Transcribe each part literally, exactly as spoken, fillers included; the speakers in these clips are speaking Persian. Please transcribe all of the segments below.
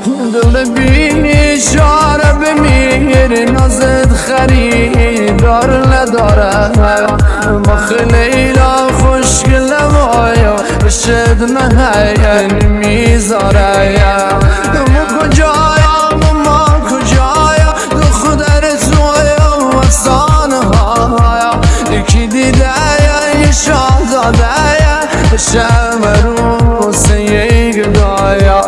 دل بیچاره بمیر نازت خریدار نداره مخ لیلا خوشگل مایا رشد مهین میذاره ما کجایا ما کجایا دختر تویا افسانه هایا یکی دیده یه شاهزاده شب روسه یک دایا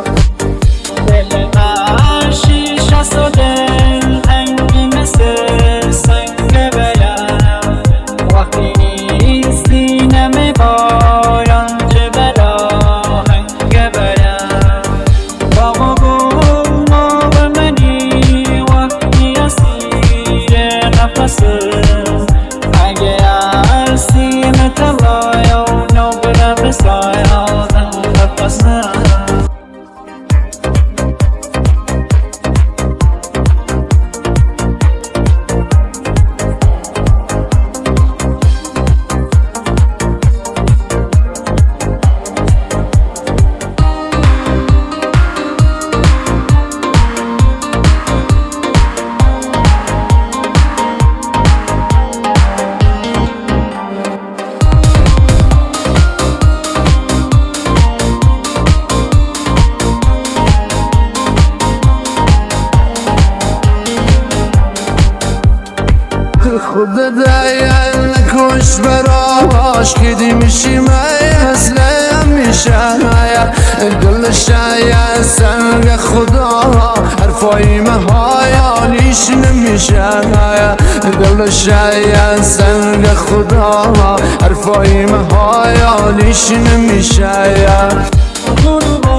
خود دیل نکش براش کدی میشی مثل همیشه دلش یه سنگ خدا حرفای مهایانیش نمیشه دلش یه سنگ خدا حرفای مهایانیش نمیشه